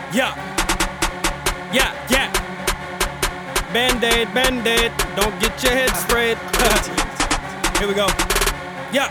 Yeah, yeah. Band-Aid, Band-Aid, don't get your head sprayed. Here we go. Yeah.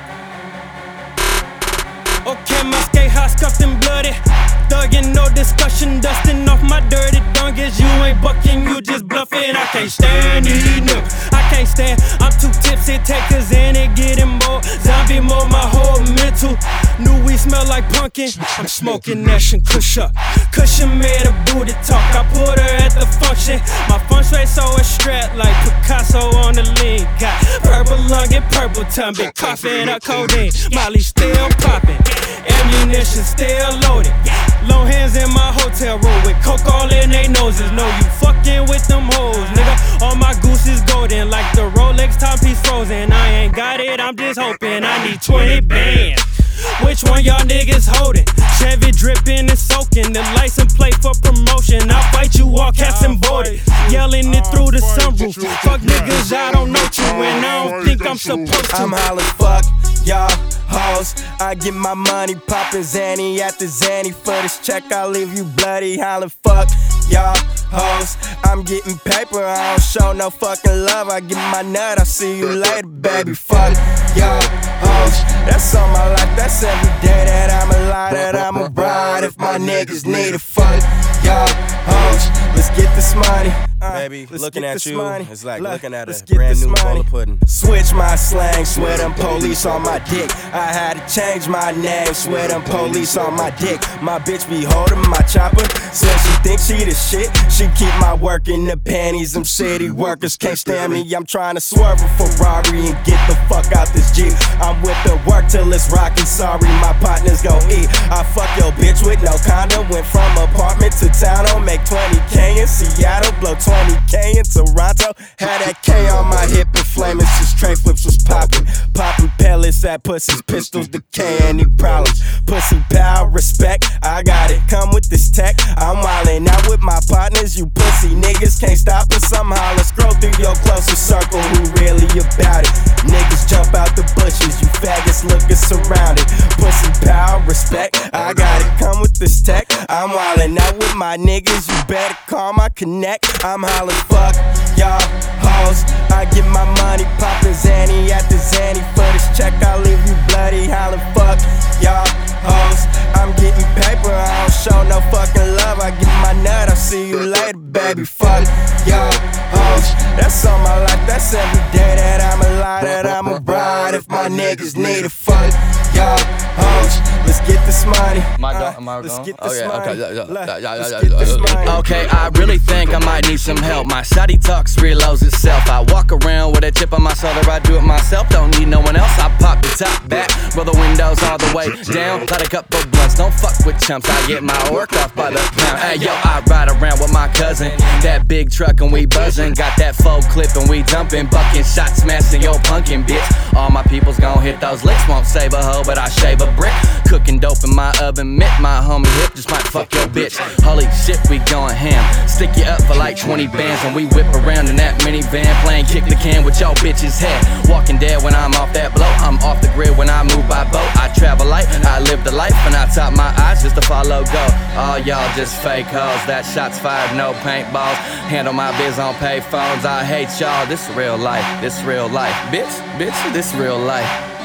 Okay, my skate hot, scuffed and bloody. Thuggin', no discussion, dusting off my dirty dungus. You ain't bucking, you just bluffing. I can't stand these niggas. I can't stand, I'm too tipsy, takers in it, getting more zombie mode, my whole mental. New weed smell like pumpkin. I'm smoking Nash and Kush up. Cushion made a booty talk. I put her at the function. My fun straight so it's strapped like Picasso on the link. Got purple lung and purple tongue, been coughing up codeine. Molly still popping, ammunition still loaded. Long hands in my hotel room with coke all in they noses. Know you fucking with them hoes, nigga. All my goose is golden like the Rolex timepiece frozen. I ain't got it, I'm just hoping. I need 20 bands. Which one y'all niggas holding? Chevy dripping and soaking. The license plate for promotion. I'll fight you all cats and boarded. Yelling it through the sunroof. Fuck niggas, I don't know you and I don't think I'm supposed to. I'm hollering fuck y'all hoes. I get my money poppin' Zanny after Zanny. For this check I leave you bloody. Hollering fuck y'all hoes. I'm getting paper, I don't show no fucking love. I get my nut, I'll see you later, baby. Fuck y'all hoes. That's all my life, that's every day that I'm alive, that I'm a bride. If my niggas need a fuck y'all hoes. Let's get this money. Baby, looking at you, money. it's like looking at a Get brand new money. bowl of pudding. Switch my slang, swear them police on my dick. I had to change my name, swear them police on my dick. My bitch be holding my chopper, says she thinks she the shit. She keep my work in the panties, them city workers can't stand me. I'm trying to swerve a Ferrari and get the fuck out this Jeep. I'm whipping work till it's rockin', sorry my partners gon' eat. I fuck your bitch with no condom, went from apartment to town, don't make 20K in Seattle, blow 20K in Toronto. Had that K on my hip and flaming since tray flips was poppin'. Poppin' pellets at pussies, pistols, decay, any problems. Pussy power, respect, I got it, come with this tech. I'm wildin' out with my partners, you pussy niggas can't stop us somehow. Let's scroll through your closest circle, who really about it? Niggas jump out the bushes, you faggots lookin' surrounded. Pussy power, respect, I got it, come with this tech. I'm wildin' out with my niggas, you better call my connect. I'm hollering fuck y'all hoes. I get my money poppin' Zanny after Zanny. For this check I leave you bloody. Hollering fuck y'all hoes. I'm getting paper, I don't show no fucking love. I get my nut, I'll see you later, baby. Fuck y'all hoes. That's all my life, that's every day that I'm alive, that I'm a bride. If my niggas need a fuck y'all hoes. Let's get this money. Let's get this money. Let's get this money. Okay, I really think I might need some help. My shotty talks reloads itself. I walk around with a chip on my shoulder, I do it myself. Don't need no one else. I pop the top back, roll the windows all the way down. Light a couple blunts, don't fuck with chumps. I get my work off by the pound. Hey yo, I ride around with my cousin. That big truck and we buzzing. Got that full clip and we dumping, bucking shots, smashing your punkin' bitch. All my people's gon' hit those licks. Won't save a hoe, but I shave a brick. Cooking dope in my oven mitt. My homie hip just might fuck your bitch. Holy shit, we going ham. Stick you up for like 20 bands and we whip around in that minivan, playing kick the can with your bitch's head. Walking dead when I'm off that blow. I'm off the grid when I move by boat. I travel light, I live the life, and I top my eyes just to follow go. All y'all just fake hoes. That shots fired, no paintballs. Handle my biz on pay phones. I hate y'all. This real life. This real life. Bitch, this real life.